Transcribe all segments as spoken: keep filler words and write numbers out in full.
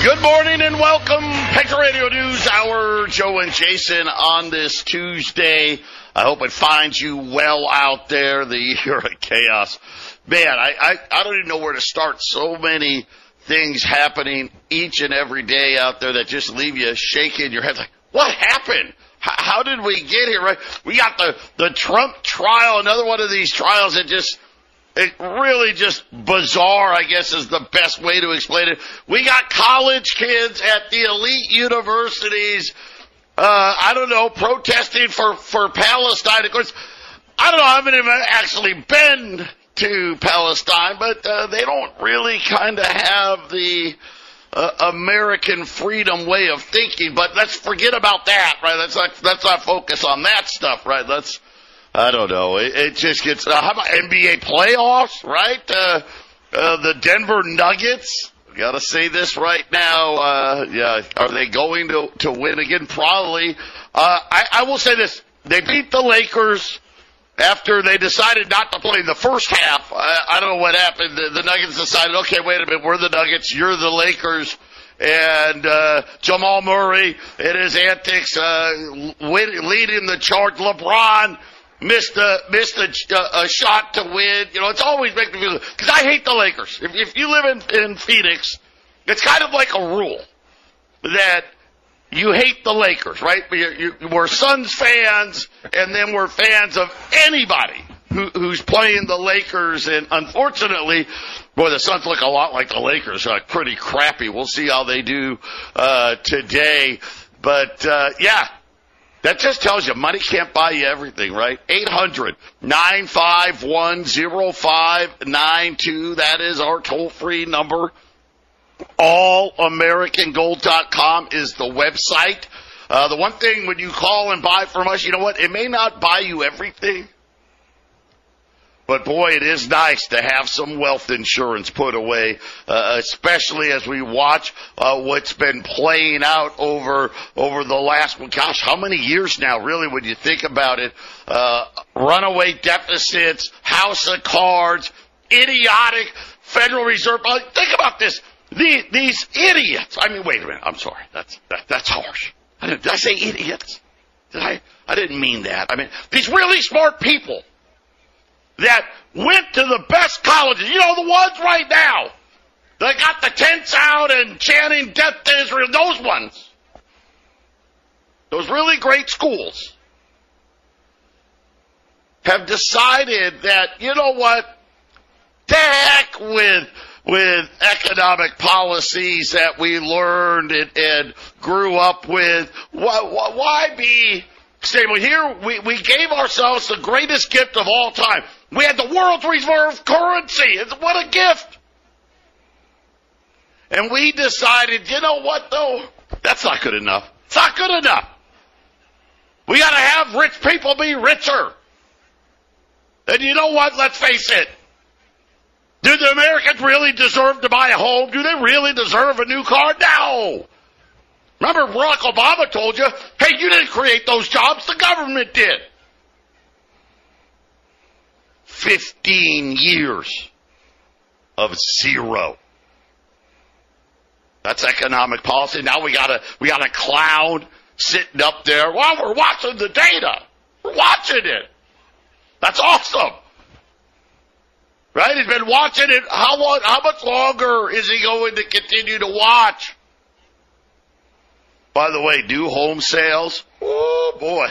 Good morning and welcome. Patriot Radio News Hour. Joe and Jason on this Tuesday. I hope it finds you well out there. The year of chaos. Man, I, I, I don't even know where to start. So many things happening each and every day out there that just leave you shaking your head like, what happened? How, how did we get here? Right? We got the, the Trump trial, another one of these trials that just, it really just bizarre, I guess, is the best way to explain it. We got college kids at the elite universities, uh, I don't know, protesting for, for Palestine. Of course, I don't know, I haven't even actually been to Palestine, but uh, they don't really kind of have the uh, American freedom way of thinking. But let's forget about that, right? Let's not, let's not focus on that stuff, right? Let's, I don't know. It, it just gets, uh, how about N B A playoffs, right? Uh, uh, the Denver Nuggets, got to say this right now. Uh, yeah, are they going to, to win again? Probably. Uh, I, I will say this. They beat the Lakers after they decided not to play the first half. I, I don't know what happened. The, the Nuggets decided, okay, wait a minute, we're the Nuggets, you're the Lakers. And uh, Jamal Murray and his antics uh, win, leading the charge. LeBron missed a missed a, a shot to win. You know, it's always making me feel, because I hate the Lakers. If, if you live in, in Phoenix, it's kind of like a rule that you hate the Lakers, right? You, you, we're Suns fans, and then we're fans of anybody who, who's playing the Lakers. And unfortunately, boy, the Suns look a lot like the Lakers. Uh, pretty crappy. We'll see how they do uh, today. But uh, yeah. That just tells you money can't buy you everything, right? eight hundred, nine five one, oh five nine two. That is our toll-free number. all american gold dot com is the website. Uh, the one thing when you call and buy from us, you know what? It may not buy you everything. But, boy, it is nice to have some wealth insurance put away, uh, especially as we watch uh, what's been playing out over over the last, well, gosh, how many years now, really, when you think about it? Uh, runaway deficits, house of cards, idiotic Federal Reserve. Uh, think about this. The, these idiots. I mean, wait a minute. I'm sorry. That's that, that's harsh. I did, did I say idiots? Did I? I didn't mean that. I mean, these really smart people that went to the best colleges, you know, the ones right now, they got the tents out and chanting death to Israel, those ones, those really great schools, have decided that, you know what, to heck with, with economic policies that we learned and, and grew up with. Why, why be stable? Here, we, we gave ourselves the greatest gift of all time. We had the world's reserve currency. What a gift. And we decided, you know what, though? That's not good enough. It's not good enough. We got to have rich people be richer. And you know what? Let's face it. Do the Americans really deserve to buy a home? Do they really deserve a new car? No. Remember, Barack Obama told you, hey, you didn't create those jobs. The government did. Fifteen years of zero. That's economic policy. Now we got a we got a clown sitting up there. Well, we're watching the data. We're watching it. That's awesome, right? He's been watching it. How long? How much longer is he going to continue to watch? By the way, new home sales. Oh boy,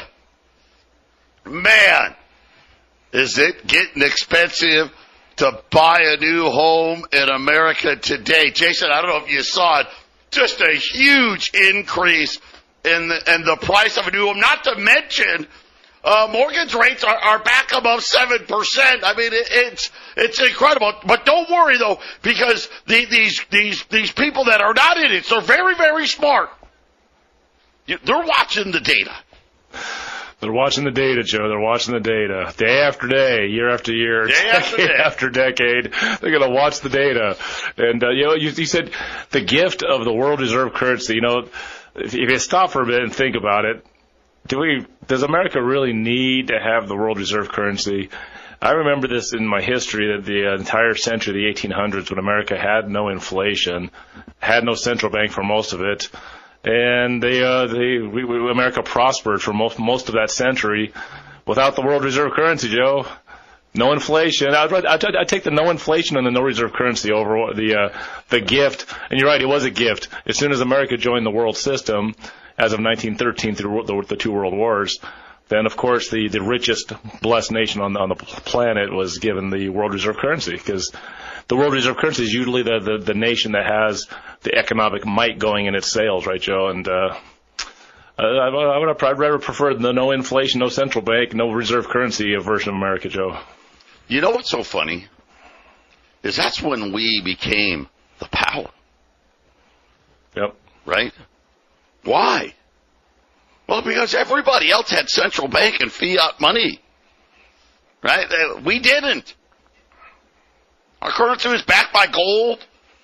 man. Is it getting expensive to buy a new home in America today? Jason, I don't know if you saw it. Just a huge increase in the, in the price of a new home. Not to mention, uh, mortgage rates are, are back above seven percent. I mean, it, it's it's incredible. But don't worry, though, because the, these these these people that are not in it, they're very, very smart. They're watching the data. They're watching the data, Joe. They're watching the data. Day after day, year after year, day after decade day. after decade. They're going to watch the data. And, uh, you know, you, you said the gift of the world reserve currency. You know, if, if you stop for a bit and think about it, do we, does America really need to have the world reserve currency? I remember this in my history that the entire century, the eighteen hundreds, when America had no inflation, had no central bank for most of it, and they, uh, they, we, we, America prospered for most most of that century without the world reserve currency, Joe. No inflation. I'd, I'd, I'd take the no inflation and the no reserve currency over the uh, the gift. And you're right, it was a gift. As soon as America joined the world system, as of nineteen thirteen through the, the two world wars, then of course the, the richest blessed nation on, on the planet was given the world reserve currency, because the world reserve currency is usually the, the, the nation that has the economic might going in its sales, right, Joe? And uh, I, I would have, I'd rather prefer the no inflation, no central bank, no reserve currency version of America, Joe. You know what's so funny? Is that's when we became the power. Yep. Right? Why? Well, because everybody else had central bank and fiat money. Right? We didn't. Our currency was backed by gold.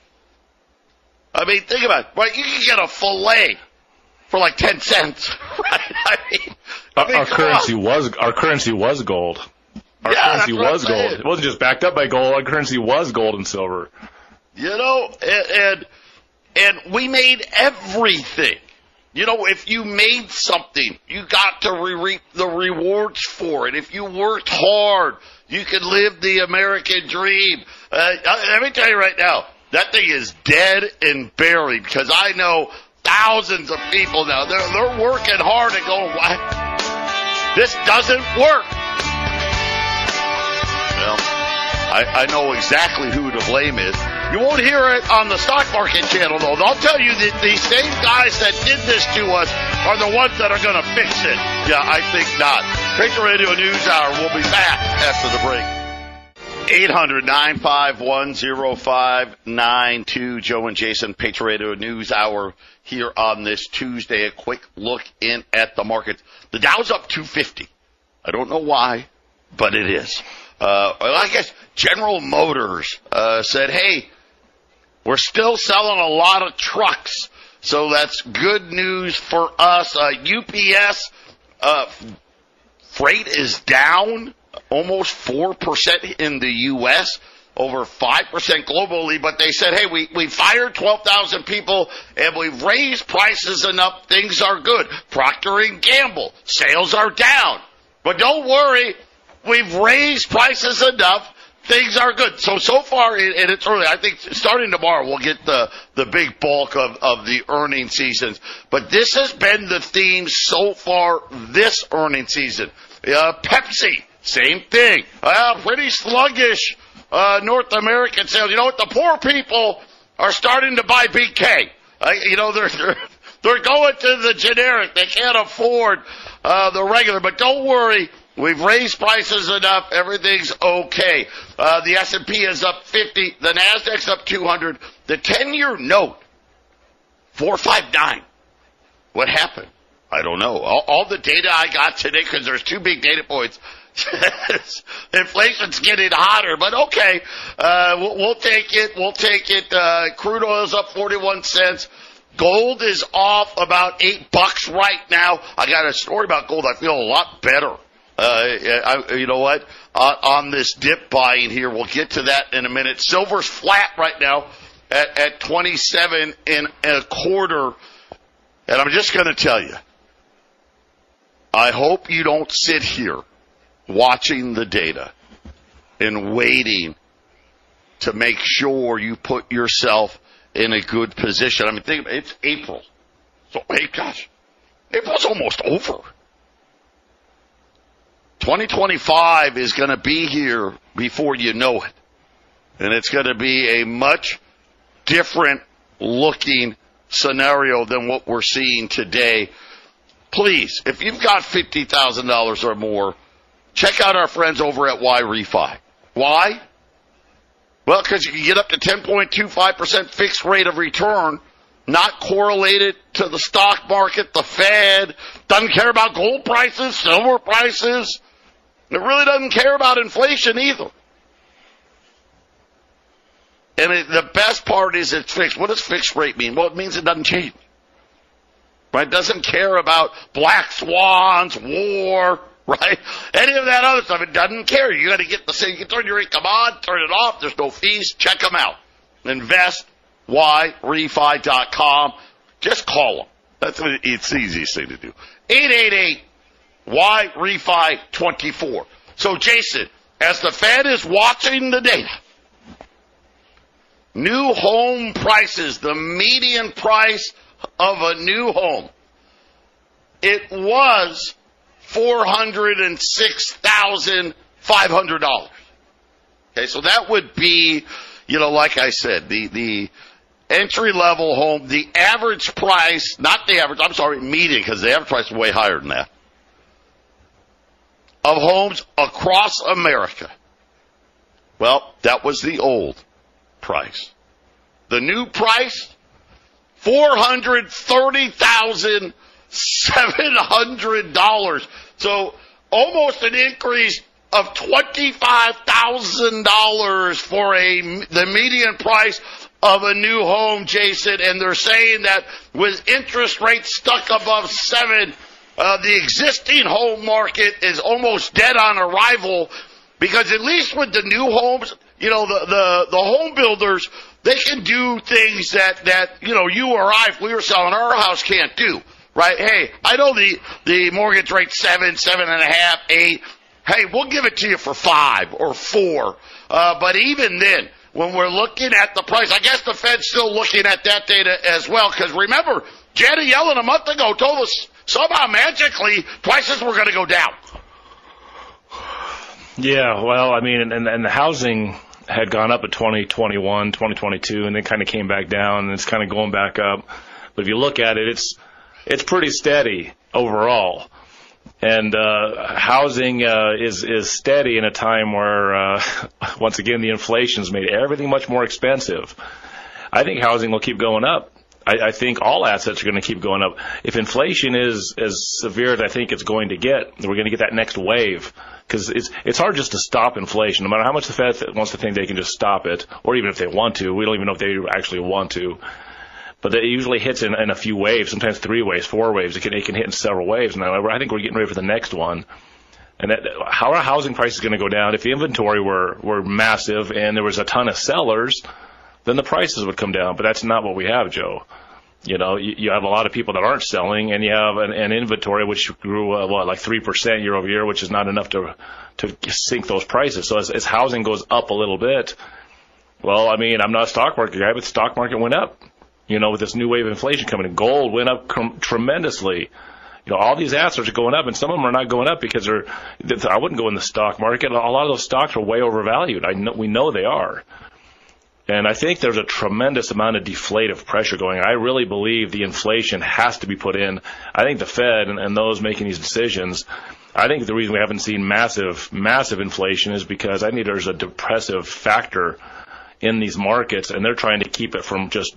I mean, think about it. Right? You can get a fillet for like ten cents. Right? I mean, I mean our, our currency on. was our currency was gold. Our yeah, currency was gold. It wasn't just backed up by gold. Our currency was gold and silver. You know, and, and and we made everything. You know, if you made something, you got to re- reap the rewards for it. If you worked hard, you could live the American dream. Uh, let me tell you right now, that thing is dead and buried, because I know thousands of people now. They're they're working hard and going, "What? This doesn't work." Well, I, I know exactly who to blame is. You won't hear it on the stock market channel, though. I'll tell you that these same guys that did this to us are the ones that are going to fix it. Yeah, I think not. Patriot Radio News Hour. We'll be back after the break. eight hundred, nine five one, oh five nine two. Joe and Jason, Patriot Radio News Hour here on this Tuesday. A quick look in at the market. The Dow's up two fifty. I don't know why, but it is. Uh, well, I guess General Motors uh, said, hey, we're still selling a lot of trucks, so that's good news for us. Uh, U P S uh, freight is down almost four percent in the U S, over five percent globally, but they said, hey, we, we fired twelve thousand people, and we've raised prices enough, things are good. Procter and Gamble, sales are down. But don't worry, we've raised prices enough, things are good. So, so far, and it's early. I think starting tomorrow we'll get the, the big bulk of, of the earnings seasons. But this has been the theme so far this earnings season. Uh, Pepsi, same thing. Uh, pretty sluggish, uh, North American sales. You know what? The poor people are starting to buy B K. Uh, you know, they're, they're, they're going to the generic. They can't afford, uh, the regular. But don't worry. We've raised prices enough. Everything's okay. Uh, the S and P is up fifty. The Nasdaq's up two hundred. The ten-year note, four fifty-nine. What happened? I don't know. All, all the data I got today, because there's two big data points, inflation's getting hotter. But okay, uh, we'll, we'll take it. We'll take it. Uh, crude oil's up forty-one cents. Gold is off about eight bucks right now. I got a story about gold. I feel a lot better. Uh, I, you know what? Uh, on this dip buying here, we'll get to that in a minute. Silver's flat right now at, at twenty-seven and a quarter. And I'm just going to tell you, I hope you don't sit here watching the data and waiting to make sure you put yourself in a good position. I mean, think about it, it's April. So, hey, gosh, April's almost over. twenty twenty-five is going to be here before you know it. And it's going to be a much different looking scenario than what we're seeing today. Please, if you've got fifty thousand dollars or more, check out our friends over at Y-Refi. Why? Well, because you can get up to ten point two five percent fixed rate of return, not correlated to the stock market, the Fed, doesn't care about gold prices, silver prices. It really doesn't care about inflation either. And it, the best part is it's fixed. What does fixed rate mean? Well, it means it doesn't change. Right? It doesn't care about black swans, war, right? Any of that other stuff, it doesn't care. You got to get the same. You can turn your income on, turn it off. There's no fees. Check them out. invest y refi dot com. Just call them. That's what it's the easiest thing to do. eight eight eight Y refi twenty-four. So, Jason, as the Fed is watching the data, new home prices, the median price of a new home, it was four hundred six thousand five hundred dollars. Okay, so that would be, you know, like I said, the, the entry-level home, the average price, not the average, I'm sorry, median, because the average price is way higher than that, of homes across America. Well, that was the old price. The new price, four hundred thirty thousand seven hundred dollars. So almost an increase of twenty-five thousand dollars for a the median price of a new home, Jason. And they're saying that with interest rates stuck above seven, uh, the existing home market is almost dead on arrival, because at least with the new homes, you know, the, the, the home builders, they can do things that, that, you know, you or I, if we were selling our house, can't do, right? Hey, I know the, the mortgage rate's seven, seven and a half, eight. Hey, we'll give it to you for five or four. Uh, but even then, when we're looking at the price, I guess the Fed's still looking at that data as well, because remember, Janet Yellen a month ago told us somehow magically prices were going to go down. Yeah, well, I mean, and, and the housing had gone up at twenty twenty-one, twenty twenty-two, and then kind of came back down, and it's kind of going back up. But if you look at it, it's it's pretty steady overall. And uh, housing uh, is is steady in a time where, uh, once again, the inflation's made everything much more expensive. I think housing will keep going up. I, I think all assets are going to keep going up. If inflation is as severe as I think it's going to get, we're going to get that next wave. Because it's it's hard just to stop inflation. No matter how much the Fed wants to think they can just stop it, or even if they want to, we don't even know if they actually want to. But it usually hits in, in a few waves, sometimes three waves, four waves. It can, it can hit in several waves. And I think we're getting ready for the next one. And that, how are housing prices going to go down? If the inventory were, were massive and there was a ton of sellers, then the prices would come down. But that's not what we have, Joe. You know, you, you have a lot of people that aren't selling, and you have an, an inventory which grew, uh, what, like three percent year over year, which is not enough to to sink those prices. So as, as housing goes up a little bit, well, I mean, I'm not a stock market guy, but the stock market went up. You know, with this new wave of inflation coming in, gold went up com- tremendously. You know, all these assets are going up, and some of them are not going up because they're. I wouldn't go in the stock market. A lot of those stocks are way overvalued. I know, we know they are. And I think there's a tremendous amount of deflative pressure going. I really believe the inflation has to be put in. I think the Fed and, and those making these decisions, I think the reason we haven't seen massive, massive inflation is because I think there's a depressive factor in these markets, and they're trying to keep it from just.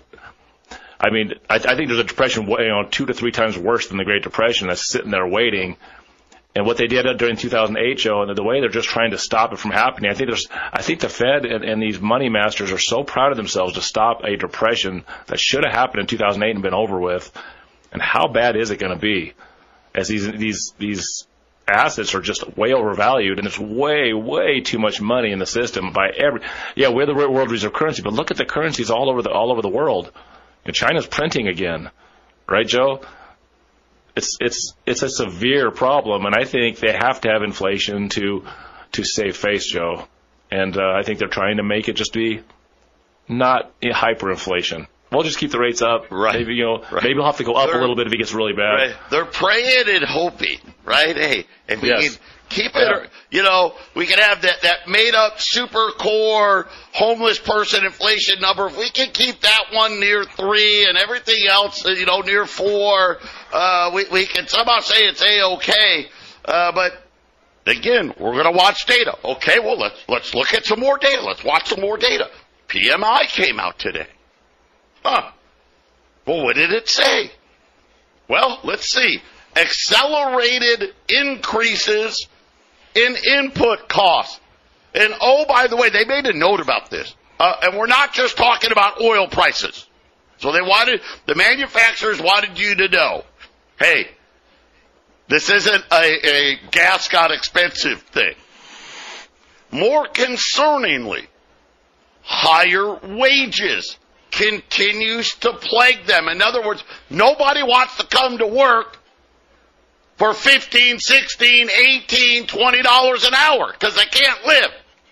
I mean, I, I think there's a depression, you know, two to three times worse than the Great Depression that's sitting there waiting. And what they did during two thousand eight, Joe, and the way they're just trying to stop it from happening, I think there's, I think the Fed and, and these money masters are so proud of themselves to stop a depression that should have happened in two thousand eight and been over with. And how bad is it going to be, as these these these assets are just way overvalued, and there's way way too much money in the system by every. Yeah, we're the world reserve currency, but look at the currencies all over the all over the world. You know, China's printing again, right, Joe? It's it's it's a severe problem, and I think they have to have inflation to to save face, Joe. And uh, I think they're trying to make it just be not hyperinflation. We'll just keep the rates up. Right. Maybe, you know, right. maybe we'll have to go up they're, a little bit if it gets really bad. Right. They're praying and hoping, right? Hey, if we yes. can keep it, yeah. you know, we can have that, that made-up super core homeless person inflation number. If we can keep that one near three and everything else, you know, near four, uh, we, we can somehow say it's A-okay. Uh, but again, we're going to watch data. Okay, well, let's, let's look at some more data. Let's watch some more data. P M I came out today. Huh. Well, what did it say? Well, let's see. Accelerated increases in input costs. And, oh, by the way, they made a note about this. Uh, and we're not just talking about oil prices. So they wanted, the manufacturers wanted you to know, hey, This isn't a, a gas got expensive thing. More concerningly, higher wages continues to plague them. In other words, nobody wants to come to work for fifteen, sixteen, eighteen, twenty dollars an hour because they can't live.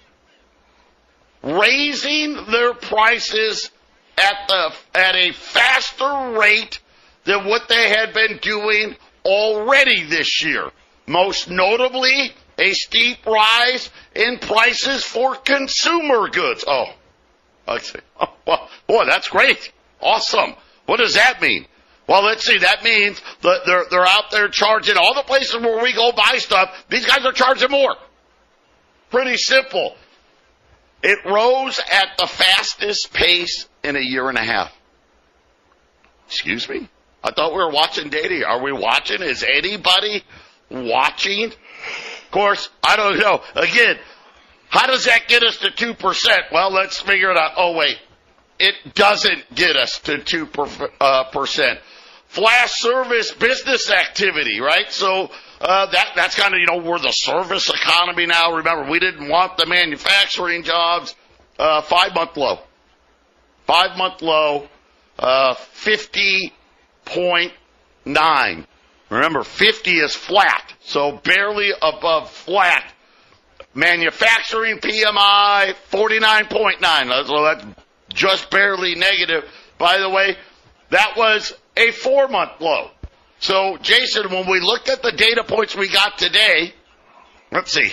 Raising their prices at the at a faster rate than what they had been doing already this year. Most notably, a steep rise in prices for consumer goods. Oh, I see. Oh, well, boy, that's great. Awesome. What does that mean? Well, let's see. That means that they're, they're out there charging all the places where we go buy stuff. These guys are charging more. Pretty simple. It rose at the fastest pace in a year and a half. Excuse me? I thought we were watching data. Are we watching? Is anybody watching? Of course, I don't know. Again, how does that get us to two percent? Well, let's figure it out. Oh, wait. It doesn't get us to two percent. Uh, percent. Flash service business activity, right? So uh, that that's kind of, you know, we're the service economy now. Remember, we didn't want the manufacturing jobs. Uh, five-month low. Five-month low, uh, fifty point nine. Remember, fifty is flat, so barely above flat. Manufacturing P M I, forty-nine point nine. So that's just barely negative. By the way, that was a four-month low. So, Jason, when we looked at the data points we got today, let's see,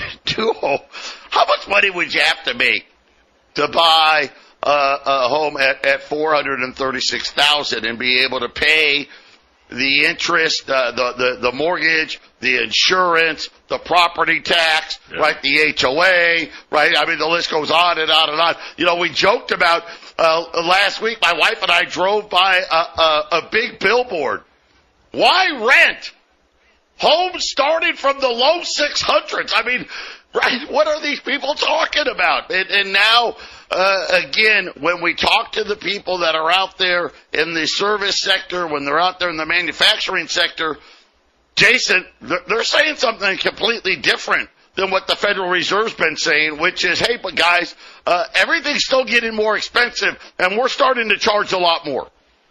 how much money would you have to make to buy uh, a home at, at four hundred thirty-six thousand dollars and be able to pay the interest, uh, the, the, the mortgage, the insurance, the property tax, yeah. right, the H O A, right? I mean, the list goes on and on and on. You know, we joked about uh, last week, my wife and I drove by a, a, a big billboard. Why rent? Homes started from the low six hundreds. I mean, right, what are these people talking about? And, and now, uh, again, when we talk to the people that are out there in the service sector, when they're out there in the manufacturing sector, Jason, they're, they're saying something completely different than what the Federal Reserve's been saying, which is, hey, but guys, uh, everything's still getting more expensive, and we're starting to charge a lot more.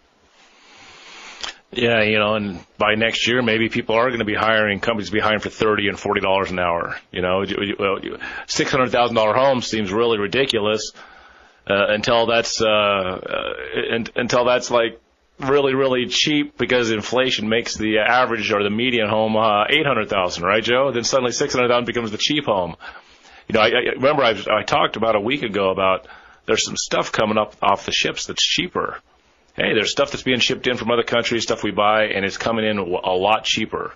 Yeah, you know, and by next year, maybe people are going to be hiring, companies be hiring for thirty and forty dollars an hour. You know, six hundred thousand dollar home seems really ridiculous uh, until that's uh, uh, until that's like really, really cheap because inflation makes the average or the median home uh, eight hundred thousand, right, Joe? Then suddenly six hundred thousand becomes the cheap home. You know, I, I remember I, I talked about a week ago about there's some stuff coming up off the ships that's cheaper. Hey, there's stuff that's being shipped in from other countries, stuff we buy, and it's coming in a lot cheaper.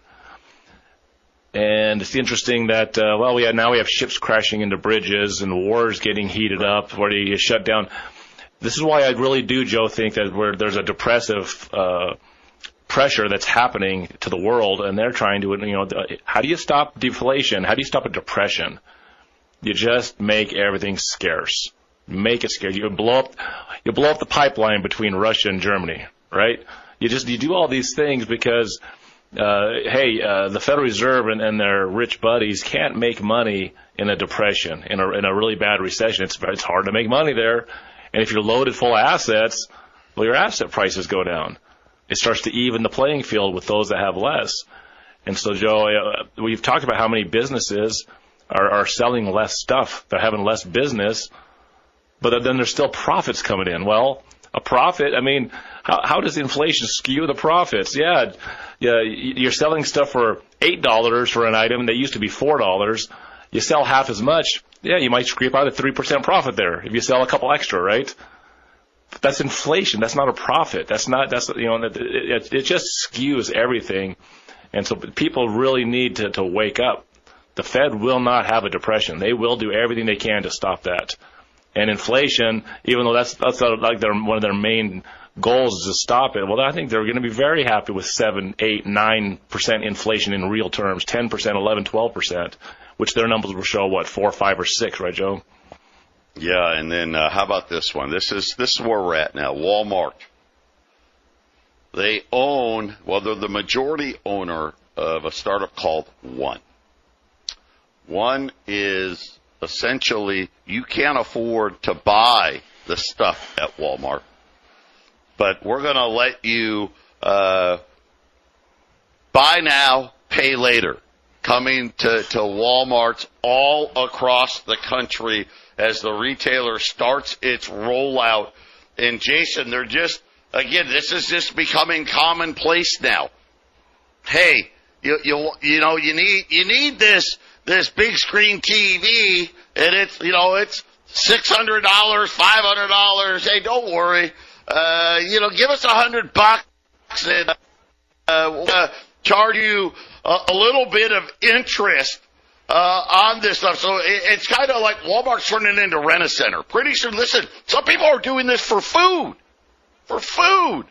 And it's interesting that, uh, well, we have, now we have ships crashing into bridges and wars getting heated up where you shut down. This is why I really do, Joe, think that we're, there's a depressive uh, pressure that's happening to the world, and they're trying to, you know, how do you stop deflation? How do you stop a depression? You just make everything scarce. Make it scarce. You blow up, you blow up the pipeline between Russia and Germany, right? You just you do all these things because, uh, hey, uh, the Federal Reserve and, and their rich buddies can't make money in a depression, in a in a really bad recession. It's it's hard to make money there, and if you're loaded full of assets, well, your asset prices go down. It starts to even the playing field with those that have less. And so, Joe, uh, we've talked about how many businesses are, are selling less stuff. They're having less business. But then there's still profits coming in. Well, a profit, I mean, how, how does inflation skew the profits? Yeah, yeah, you're selling stuff for eight dollars for an item that used to be four dollars. You sell half as much. Yeah, you might scrape out a three percent profit there if you sell a couple extra, right? But that's inflation. That's not a profit. That's not, that's, you know, it, it, it just skews everything. And so people really need to, to wake up. The Fed will not have a depression. They will do everything they can to stop that. And inflation, even though that's that's like their one of their main goals is to stop it, well, I think they're going to be very happy with seven, eight, nine percent inflation in real terms, ten percent, eleven, twelve percent, which their numbers will show what four, five, or six, right, Joe? Yeah, and then uh, how about this one? This is this is where we're at now. Walmart. They own, well, they're the majority owner of a startup called One. One is essentially you can't afford to buy the stuff at Walmart, but we're going to let you uh, buy now, pay later, coming to, to Walmarts all across the country as the retailer starts its rollout. And Jason, they're just, again, this is just becoming commonplace now. Hey, you you you know you need you need this this big screen T V, and it's you know it's six hundred dollars, five hundred dollars. Hey, don't worry, uh, you know, give us a hundred bucks and uh, we'll, uh, charge you a, a little bit of interest uh, on this stuff. So it, it's kind of like Walmart's turning into Rent-A-Center. Pretty soon, listen, some people are doing this for food, for food.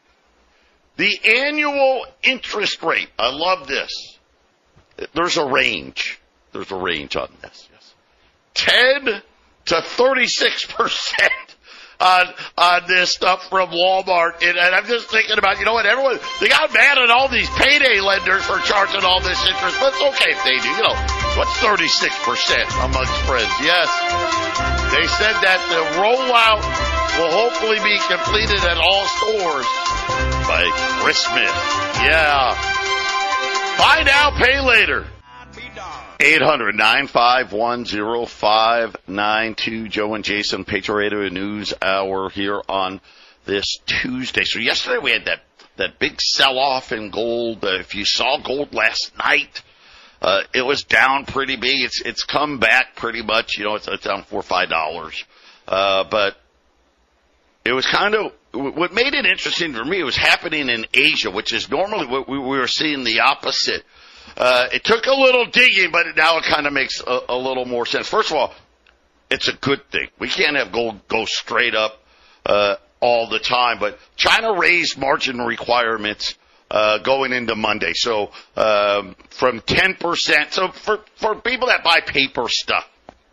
The annual interest rate, I love this. There's a range. There's a range on this. Yes. ten to thirty-six percent on, on this stuff from Walmart. And, and I'm just thinking about, you know what, everyone, they got mad at all these payday lenders for charging all this interest, but it's okay if they do. You know, what's thirty-six percent amongst friends? Yes. They said that the rollout will hopefully be completed at all stores by Christmas. Yeah. Buy now, pay later. eight hundred, nine five one, oh five nine two. Joe and Jason, Patriot Radio News Hour here on this Tuesday. So yesterday we had that, that big sell-off in gold. Uh, if you saw gold last night, uh, it was down pretty big. It's it's come back pretty much. You know, it's, it's down four or five dollars. Uh, but it was kind of, what made it interesting for me, it was happening in Asia, which is normally what we, we were seeing the opposite. Uh, it took a little digging, but now it kind of makes a, a little more sense. First of all, it's a good thing. We can't have gold go straight up uh, all the time, but China raised margin requirements uh, going into Monday. So um, from ten percent, so for, for people that buy paper stuff,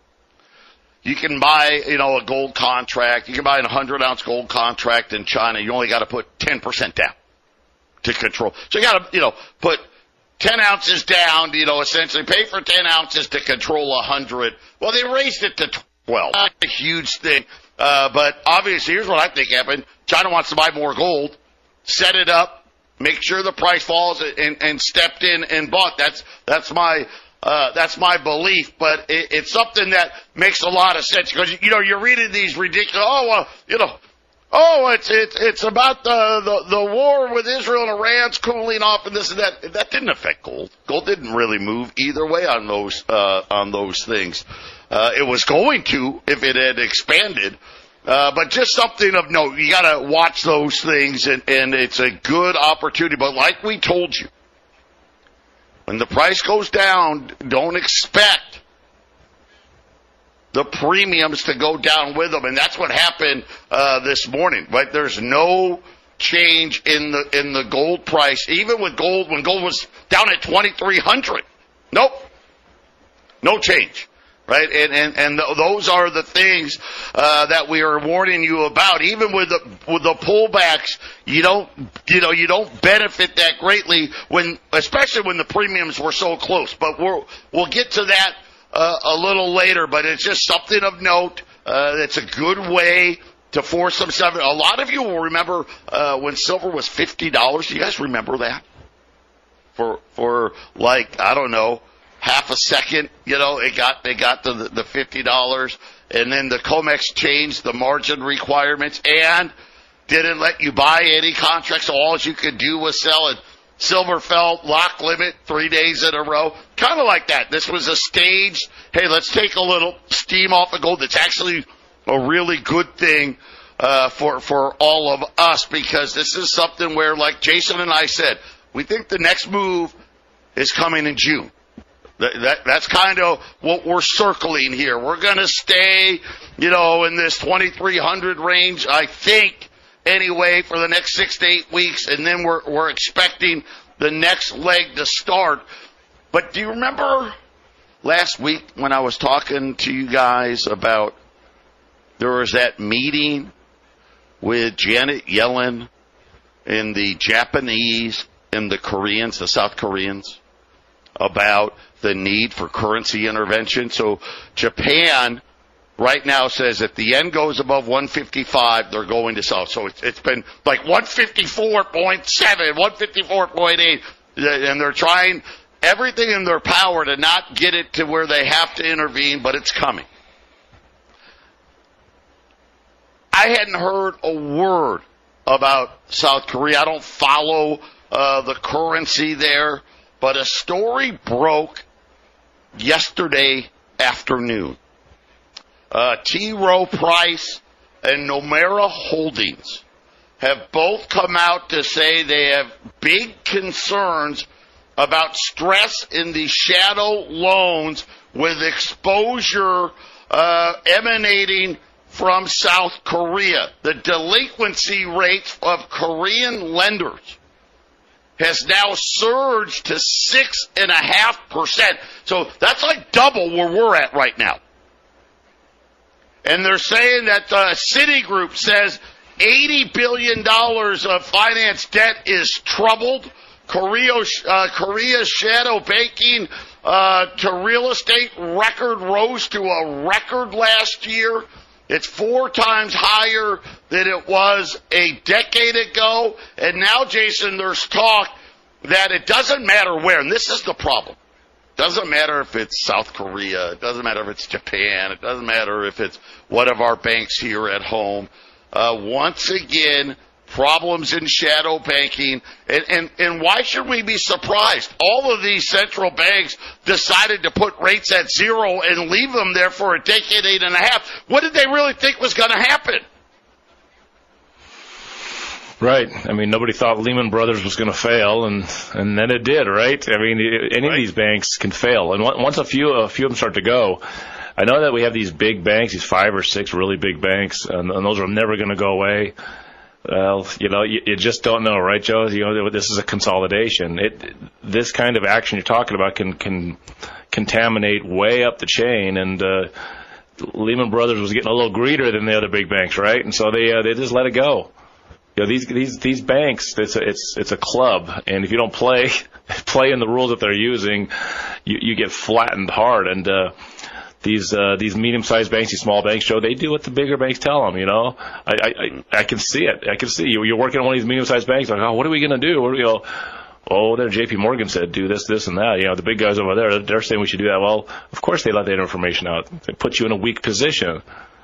you can buy, you know, a gold contract. You can buy a hundred ounce gold contract in China. You only got to put ten percent down to control. So you got to, you know, put ten ounces down, you know, essentially pay for ten ounces to control a hundred. Well, they raised it to twelve. Not a huge thing. Uh, but obviously, here's what I think happened. China wants to buy more gold, set it up, make sure the price falls, and, and stepped in and bought. That's, that's my, Uh, that's my belief, but it, it's something that makes a lot of sense because, you know, you're reading these ridiculous, oh, well, you know, oh, it's, it's, it's about the, the, the war with Israel and Iran's cooling off and this and that. That didn't affect gold. Gold didn't really move either way on those, uh, on those things. Uh, it was going to if it had expanded. Uh, but just something of note, you gotta watch those things and, and it's a good opportunity. But like we told you, when the price goes down, don't expect the premiums to go down with them, and that's what happened uh, this morning. Right? There's no change in the in the gold price, even with gold when gold was down at twenty-three hundred. Nope, no change. Right, and and and th- those are the things uh, that we are warning you about. Even with the with the pullbacks, you don't you know you don't benefit that greatly when, especially when the premiums were so close. But we'll we'll get to that uh, a little later. But it's just something of note. Uh, it's a good way to force some stuff. A lot of you will remember uh, when silver was fifty dollars. Do you guys remember that? For for like I don't know. Half a second, you know, it got they got the the fifty dollars, and then the COMEX changed the margin requirements and didn't let you buy any contracts. So all you could do was sell it. Silver fell lock limit three days in a row, kind of like that. This was a staged. Hey, let's take a little steam off of gold. It's actually a really good thing uh, for for all of us because this is something where, like Jason and I said, we think the next move is coming in June. That, that, that's kind of what we're circling here. We're going to stay, you know, in this twenty-three hundred range, I think, anyway, for the next six to eight weeks, and then we're we're expecting the next leg to start. But do you remember last week when I was talking to you guys about there was that meeting with Janet Yellen in the Japanese and the Koreans, the South Koreans, about the need for currency intervention. So Japan right now says if the yen goes above one fifty-five, they're going to sell. So it's, it's been like one fifty-four point seven, one fifty-four point eight, and they're trying everything in their power to not get it to where they have to intervene, but it's coming. I hadn't heard a word about South Korea. I don't follow uh, the currency there, but a story broke yesterday afternoon. Uh, T. Rowe Price and Nomura Holdings have both come out to say they have big concerns about stress in the shadow loans with exposure uh, emanating from South Korea. The delinquency rates of Korean lenders has now surged to six and a half percent. So that's like double where we're at right now. And they're saying that uh, Citigroup says eighty billion dollars of finance debt is troubled. Korea, uh, Korea's shadow banking uh, to real estate record rose to a record last year. It's four times higher than it was a decade ago. And now, Jason, there's talk that it doesn't matter where, and this is the problem. It doesn't matter if it's South Korea. It doesn't matter if it's Japan. It doesn't matter if it's one of our banks here at home. Uh, once again, problems in shadow banking. And, and, and why should we be surprised? All of these central banks decided to put rates at zero and leave them there for a decade and a half. What did they really think was going to happen? Right. I mean, nobody thought Lehman Brothers was going to fail, and, and then it did, right? I mean, any right. of these banks can fail. And once a few, a few of them start to go, I know that we have these big banks, these five or six really big banks, and, and those are never going to go away. Well, you know, you, you just don't know, right, Joe? You know, this is a consolidation. It, this kind of action you're talking about can, can contaminate way up the chain, and, uh, Lehman Brothers was getting a little greedier than the other big banks, right? And so they, uh, they just let it go. You know, these these these banks, it's a, it's it's a club, and if you don't play play in the rules that they're using, you you get flattened hard. And uh, these uh, these medium-sized banks, these small banks, Joe, they do what the bigger banks tell them. You know, I I, I can see it. I can see you. You're working on one of these medium-sized banks. Like, oh, what are we gonna do? What are we, you know, oh, there J P Morgan said do this, this, and that. You know, the big guys over there, they're saying we should do that. Well, of course they let that information out. They put you in a weak position.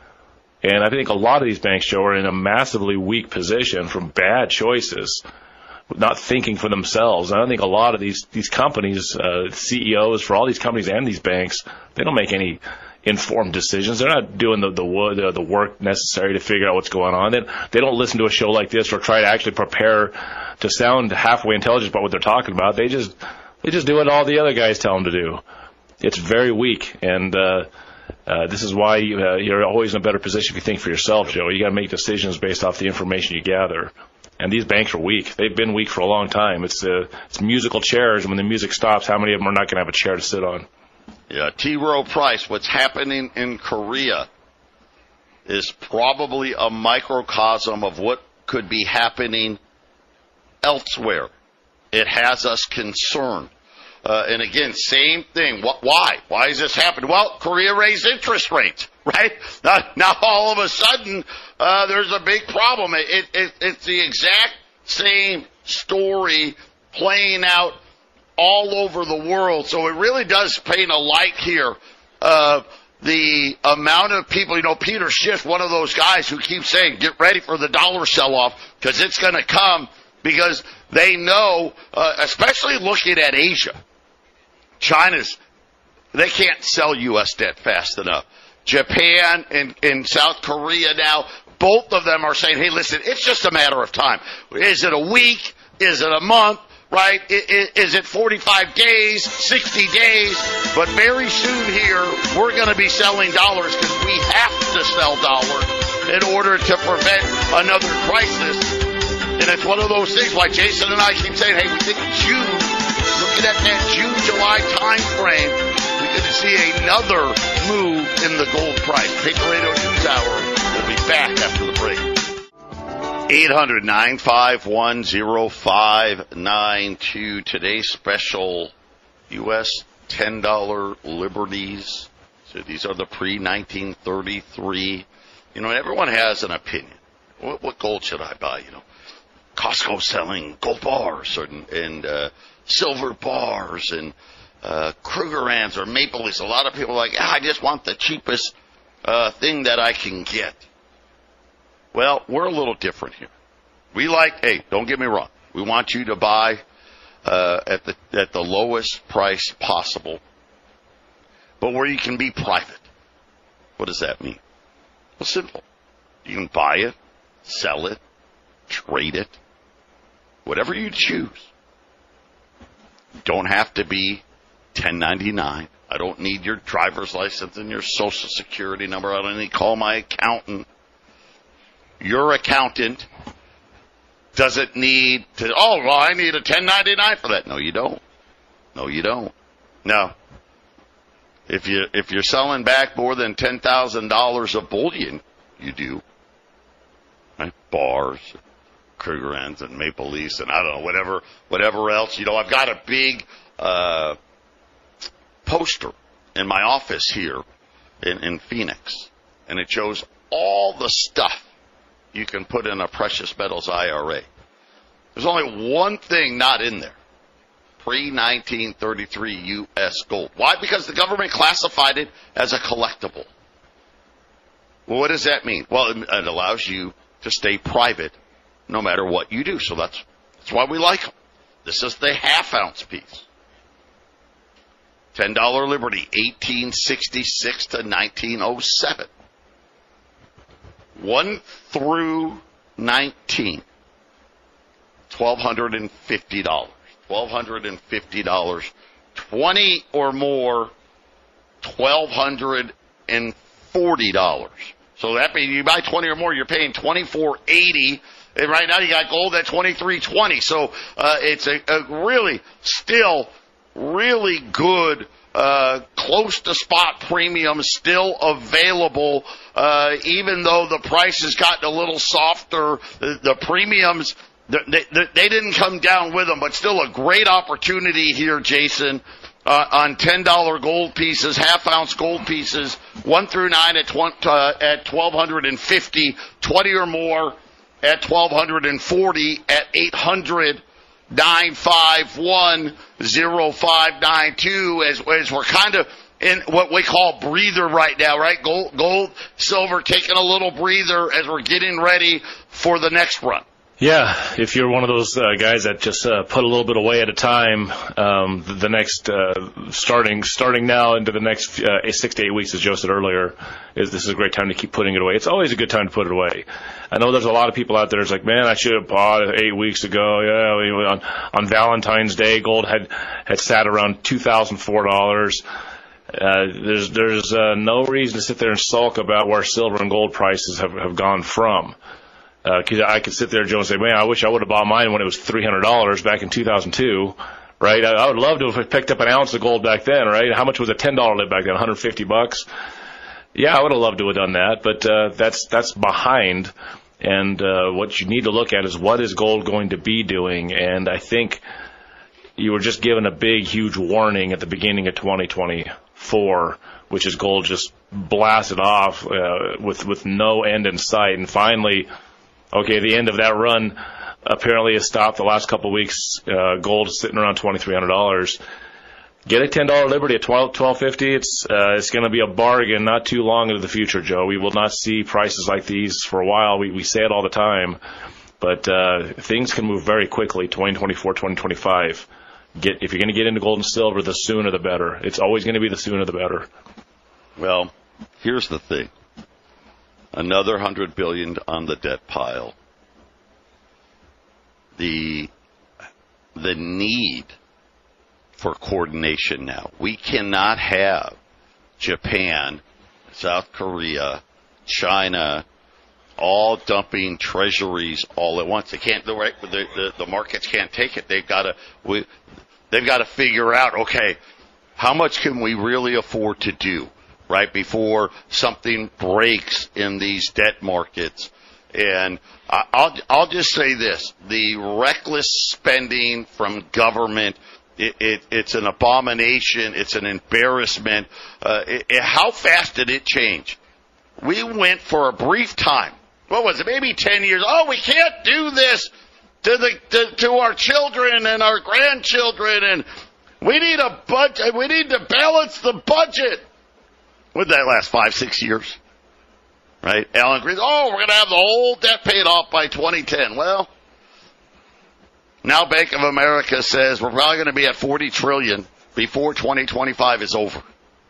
And I think a lot of these banks, Joe, are in a massively weak position from bad choices, not thinking for themselves. And I think a lot of these these companies, uh, C E Os for all these companies and these banks, they don't make any informed decisions. They're not doing the the, the work necessary to figure out what's going on. They, they don't listen to a show like this or try to actually prepare to sound halfway intelligent about what they're talking about. They just they just do what all the other guys tell them to do. It's very weak, and uh, Uh, this is why you, uh, you're always in a better position if you think for yourself, Joe. You got to make decisions based off the information you gather. And these banks are weak. They've been weak for a long time. It's uh, it's musical chairs, and when the music stops, how many of them are not going to have a chair to sit on? Yeah, T. Rowe Price, what's happening in Korea is probably a microcosm of what could be happening elsewhere. It has us concerned. Uh, and again, same thing. Wh- why? Why is this happening? Well, Korea raised interest rates, right? Now, now all of a sudden, uh, there's a big problem. It, it, it's the exact same story playing out all over the world. So it really does paint a light here. Uh, the amount of people, you know, Peter Schiff, one of those guys who keeps saying, get ready for the dollar sell-off because it's going to come, because they know, uh, especially looking at Asia, China's, they can't sell U S debt fast enough. Japan and, and South Korea now, both of them are saying, hey, listen, it's just a matter of time. Is it a week? Is it a month? Right? Is it forty-five days, sixty days? But very soon here, we're going to be selling dollars because we have to sell dollars in order to prevent another crisis. And it's one of those things why Jason and I keep saying, hey, we think June, looking at that June-July time frame, we're going to see another move in the gold price. Patriot Radio News Hour. We'll be back after the break. eight hundred, nine five one, oh five nine two. Today's special U S ten dollar Liberties. So these are the pre nineteen thirty-three. You know, everyone has an opinion. What, what gold should I buy? You know, Costco selling gold bars and, and uh, silver bars and uh, Krugerrands or Maple Leafs. A lot of people are like, ah, I just want the cheapest uh, thing that I can get. Well, we're a little different here. We like, hey, don't get me wrong. We want you to buy uh, at the at the lowest price possible, but where you can be private. What does that mean? Well, simple. You can buy it, sell it, trade it, whatever you choose. You don't have to be ten ninety-nine. I don't need your driver's license and your social security number. I don't need to call my accountant. Your accountant doesn't need to, oh, well, I need a ten ninety-nine for that. No, you don't. No, you don't. No. If you if you're selling back more than ten thousand dollars of bullion, you do. Right? Bars, Krugerrands, and Maple Leafs, and I don't know, whatever whatever else. You know, I've got a big uh, poster in my office here in, in Phoenix, and it shows all the stuff you can put in a precious metals I R A. There's only one thing not in there. pre nineteen thirty-three U S gold. Why? Because the government classified it as a collectible. Well, what does that mean? Well, it, it allows you to stay private no matter what you do. So that's, that's why we like them. This is the half ounce piece. ten dollar Liberty, eighteen sixty-six to nineteen oh seven. one through nineteen, twelve fifty dollars. twelve fifty dollars. twenty or more, twelve forty dollars. So that means you buy twenty or more, you're paying twenty-four eighty. And right now you got gold at twenty-three twenty. So uh, it's a, a really, still really good, uh, close to spot premium still available. Uh, even though the price has gotten a little softer, the, the premiums, they, they, they didn't come down with them, but still a great opportunity here, Jason, uh, on ten dollar gold pieces, half ounce gold pieces, one through nine at, twenty, uh, at twelve fifty, twenty or more at twelve forty, at eight hundred, nine five one, oh five nine two, as, as we're kind of in what we call breather right now, right? Gold, gold, silver taking a little breather as we're getting ready for the next run. Yeah, if you're one of those uh, guys that just uh, put a little bit away at a time, um, the, the next uh, starting starting now into the next uh, six to eight weeks, as Joe said earlier, is this is a great time to keep putting it away. It's always a good time to put it away. I know there's a lot of people out there that's like, man, I should have bought it eight weeks ago. Yeah, we, on on Valentine's Day, gold had had sat around two thousand four dollars. Uh, there's there's uh, no reason to sit there and sulk about where silver and gold prices have, have gone from. Because uh, I could sit there, Joe, and say, man, I wish I would have bought mine when it was three hundred dollars back in two thousand two, right? I, I would love to have picked up an ounce of gold back then, right? How much was a ten dollar lib back then? one hundred fifty bucks? Yeah, I would have loved to have done that, but uh, that's that's behind. And uh, what you need to look at is what is gold going to be doing? And I think you were just given a big, huge warning at the beginning of twenty twenty-four, which is gold just blasted off uh, with with no end in sight, and finally. Okay, the end of that run apparently has stopped the last couple of weeks. Uh, gold is sitting around twenty-three hundred dollars. Get a ten dollar Liberty at twelve fifty. It's uh, it's going to be a bargain not too long into the future, Joe. We will not see prices like these for a while. We we say it all the time, but uh, things can move very quickly. twenty twenty-four, twenty twenty-five. Get if you're going to get into gold and silver, the sooner the better. It's always going to be the sooner the better. Well, here's the thing. Another one hundred billion dollars on the debt pile. The the need for coordination now. We cannot have Japan, South Korea, China, all dumping treasuries all at once. They can't. The the the, the markets can't take it. They've got to. We, they've got to figure out. Okay, how much can we really afford to do? Right before something breaks in these debt markets. And I'll I'll just say this: the reckless spending from government, it, it, it's an abomination. It's an embarrassment. Uh, it, it, how fast did it change? We went for a brief time. What was it? Maybe ten years. Oh, we can't do this to the to, to our children and our grandchildren, and we need a budget. We need to balance the budget. Would that last five, six years? Right? Alan Green, oh, we're going to have the whole debt paid off by twenty ten. Well, now Bank of America says we're probably going to be at forty trillion dollars before twenty twenty-five is over.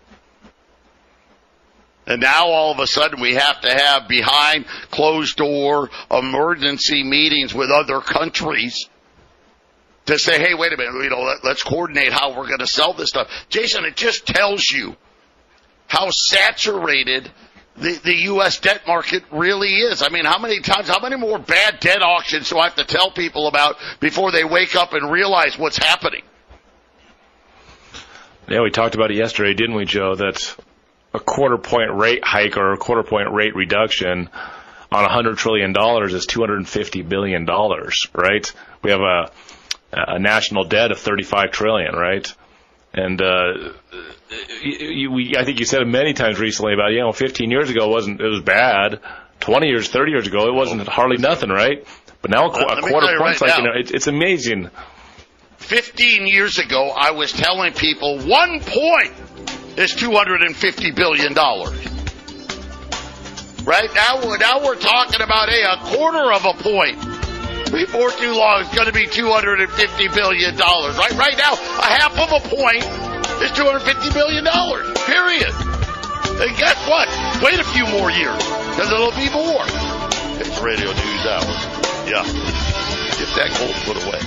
And now all of a sudden we have to have behind closed door emergency meetings with other countries to say, hey, wait a minute, you know, let, let's coordinate how we're going to sell this stuff. Jason, it just tells you how saturated The, the U S debt market really is. I mean, how many times, how many more bad debt auctions do I have to tell people about before they wake up and realize what's happening? Yeah, we talked about it yesterday, didn't we, Joe, that a quarter point rate hike or a quarter point rate reduction on one hundred trillion dollars is two hundred fifty billion dollars, right? We have a, a national debt of thirty-five trillion dollars, right? And uh, you, we, I think you said it many times recently about, you know, fifteen years ago it wasn't, it was bad. twenty years, thirty years ago it wasn't hardly nothing, right? But now a, a quarter point's like, you know, it, it's amazing. fifteen years ago, I was telling people one point is two hundred fifty billion dollars. Right now, now we're talking about, hey, a quarter of a point. Before too long, it's going to be two hundred fifty billion dollars. Right, right now, a half of a point is two hundred fifty billion dollars, period. And guess what? Wait a few more years, because it'll be more. It's Radio News Hour. Yeah. Get that gold put away.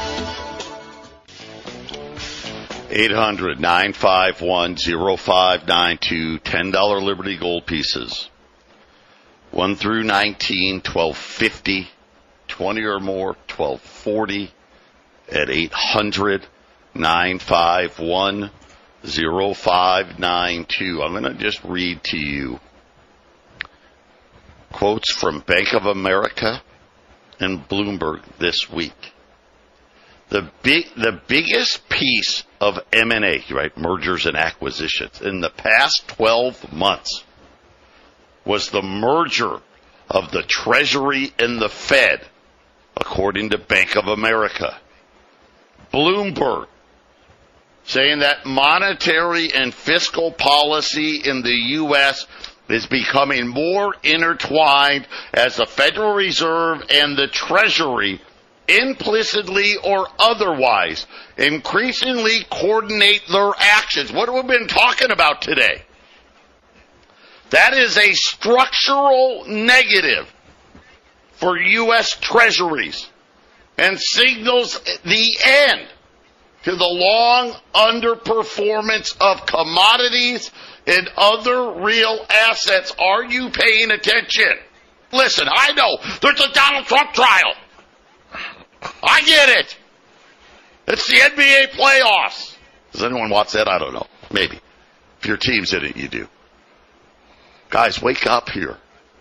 eight hundred, nine five one, oh five nine two, ten dollars Liberty Gold pieces. one through nineteen, twelve fifty. twenty or more, twelve forty at eight hundred, nine five one, oh five nine two. I'm going to just read to you quotes from Bank of America and Bloomberg this week. The big, the biggest piece of M and A, right, mergers and acquisitions, in the past twelve months was the merger of the Treasury and the Fed, according to Bank of America. Bloomberg saying that monetary and fiscal policy in the U S is becoming more intertwined as the Federal Reserve and the Treasury, implicitly or otherwise, increasingly coordinate their actions. What have we been talking about today? That is a structural negative for U S Treasuries and signals the end to the long underperformance of commodities and other real assets. Are you paying attention? Listen, I know there's a Donald Trump trial. I get it. It's the N B A playoffs. Does anyone watch that? I don't know. Maybe. If your team's in it, you do. Guys, wake up here.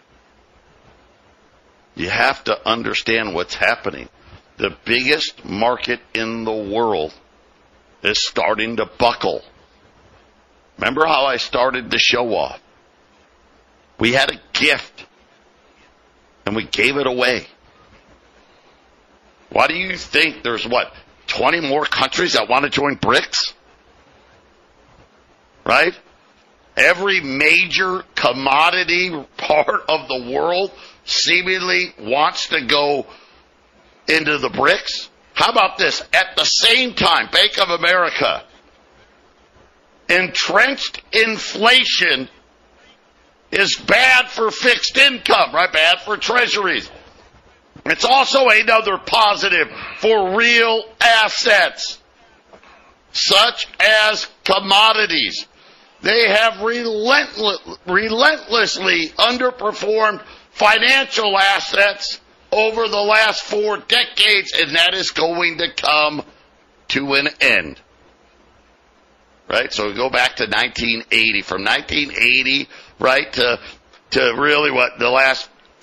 You have to understand what's happening. The biggest market in the world is starting to buckle. Remember how I started the show off? We had a gift, and we gave it away. Why do you think there's, what, twenty more countries that want to join BRICS? Right? Every major commodity part of the world seemingly wants to go into the BRICS. How about this? At the same time, Bank of America, entrenched inflation is bad for fixed income, right? Bad for treasuries. It's also another positive for real assets, such as commodities. They have relentless, relentlessly underperformed financial assets over the last four decades, and that is going to come to an end. Right? So we go back to nineteen eighty. From nineteen eighty, right, to to really what, the last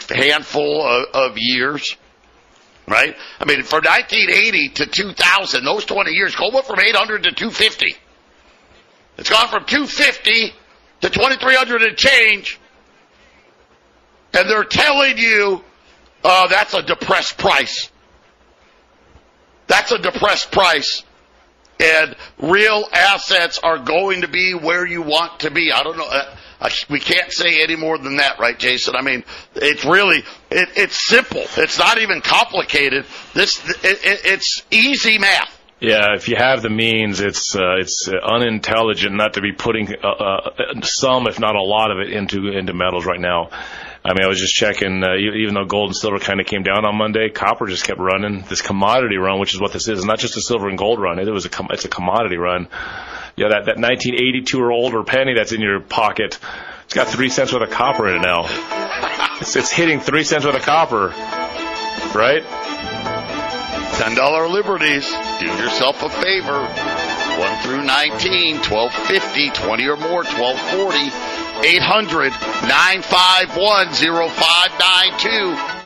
next handful of, of years, right? I mean, from nineteen eighty to two thousand, those twenty years, gold went from eight hundred to two fifty. It's gone from two fifty to twenty-three hundred and change, and they're telling you uh, that's a depressed price. That's a depressed price. And real assets are going to be where you want to be. I don't know. Uh, I, we can't say any more than that, right, Jason? I mean, it's really, it, it's simple. It's not even complicated. This, it, it, it's easy math. Yeah, if you have the means, it's uh, it's unintelligent not to be putting uh, uh, some, if not a lot of it, into into metals right now. I mean, I was just checking, uh, even though gold and silver kind of came down on Monday, copper just kept running. This commodity run, which is what this is, not just a silver and gold run. It was a com- it's a commodity run. Yeah, that, that nineteen eighty-two or older penny that's in your pocket, it's got three cents worth of copper in it now. It's, it's hitting three cents worth of copper, right? ten dollar liberties. Do yourself a favor. one through nineteen, twelve fifty, twenty or more, twelve forty. eight hundred, nine five one, oh five nine two.